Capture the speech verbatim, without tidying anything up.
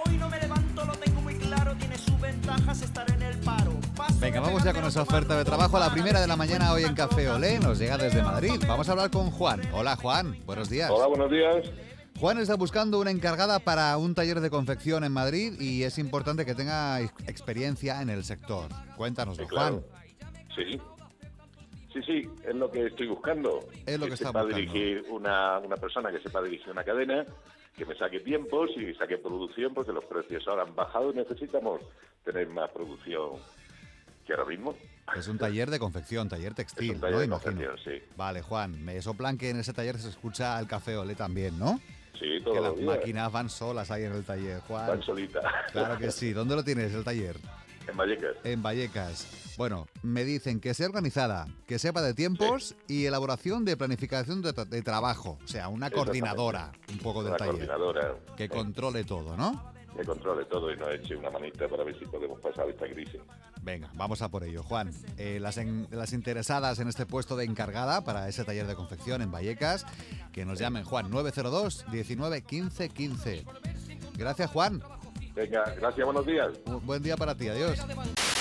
Hoy no me levanto, lo tengo muy claro, tiene sus ventajas estar en el paro. Paso Venga, de vamos ya pegarme con a esa tomar oferta de dos trabajo a la para primera de la ver si mañana hoy en encuentro Café una Olé. Nos llega desde colocada. Madrid. Vamos a hablar con Juan. Hola, Juan. Buenos días. Hola, buenos días. Juan está buscando una encargada para un taller de confección en Madrid y es importante que tenga ex- experiencia en el sector. Cuéntanoslo, Sí, claro. Juan. Sí. Sí, sí, es lo que estoy buscando. Es lo que está sepa buscando. dirigir una, una persona que sepa dirigir una cadena, que me saque tiempos y saque producción, porque los precios ahora han bajado y necesitamos tener más producción que ahora mismo. Es un taller de confección, taller textil, Es un taller ¿no? de Imagino. confección, sí. Vale, Juan. Me soplan que en ese taller se escucha el Café Olé también, ¿no? Sí, Que todos las los días. máquinas van solas ahí en el taller, Juan. Van solitas. Claro que sí. ¿Dónde lo tienes, el taller? En Vallecas. En Vallecas. Bueno, me dicen que sea organizada, que sepa de tiempos y elaboración de planificación de, tra- de trabajo. O sea, una coordinadora un poco del Una taller. coordinadora. Que eh, controle todo, ¿no? que controle todo y nos eche una manita para ver si podemos pasar esta crisis. Venga, vamos a por ello, Juan. Eh, las, en- las interesadas en este puesto de encargada para ese taller de confección en Vallecas, que nos llamen, Juan, nueve cero dos, diecinueve, quince, quince. Gracias, Juan. Venga, gracias, buenos días. Un buen día para ti, adiós.